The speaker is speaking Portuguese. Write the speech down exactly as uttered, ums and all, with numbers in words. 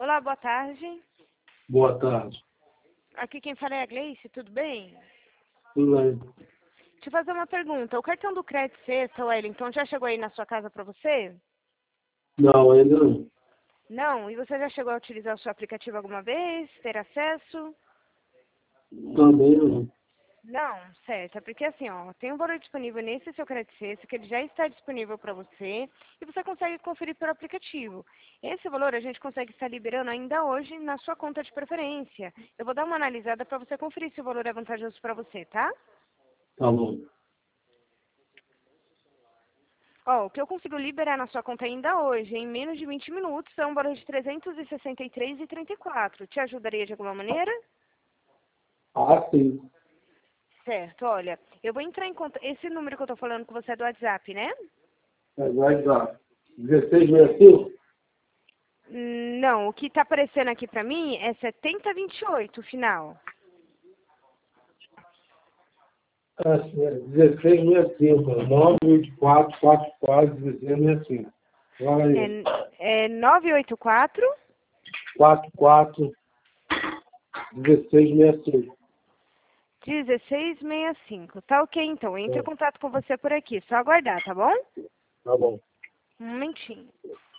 Olá, boa tarde. Boa tarde. Aqui quem fala é a Gleice, tudo bem? Tudo bem? Deixa eu fazer uma pergunta. O cartão do Crédito Sexta, Wellington, já chegou aí na sua casa para você? Não, ainda não. Não? E você já chegou a utilizar o seu aplicativo alguma vez? Ter acesso? Também não. Não, certo. É porque assim, ó, tem um valor disponível nesse seu Crédito Sexta, que ele já está disponível para você, e você consegue conferir pelo aplicativo. Esse valor a gente consegue estar liberando ainda hoje na sua conta de preferência. Eu vou dar uma analisada para você conferir se o valor é vantajoso para você, tá? Tá bom. Ó, o que eu consigo liberar na sua conta ainda hoje, em menos de vinte minutos, é um valor de trezentos e sessenta e três reais e trinta e quatro centavos. Te ajudaria de alguma maneira? Ah, sim. Certo, olha, eu vou entrar em conta. Esse número que eu tô falando com você é do WhatsApp, né? É, vai dar. dezesseis sessenta e cinco? Hum, Não, o que tá aparecendo aqui pra mim é setenta vinte e oito, o final. Ah, sim, é dezesseis sessenta e cinco. nove oito quatro, quatro quatro, dezesseis sessenta e cinco. Olha aí. É, é nove oito quatro, quatro quatro, dezesseis sessenta e cinco. dezesseis sessenta e cinco. Tá ok, então. Eu entro em É, contato com você por aqui. Só aguardar, tá bom? tá bom. Um momentinho.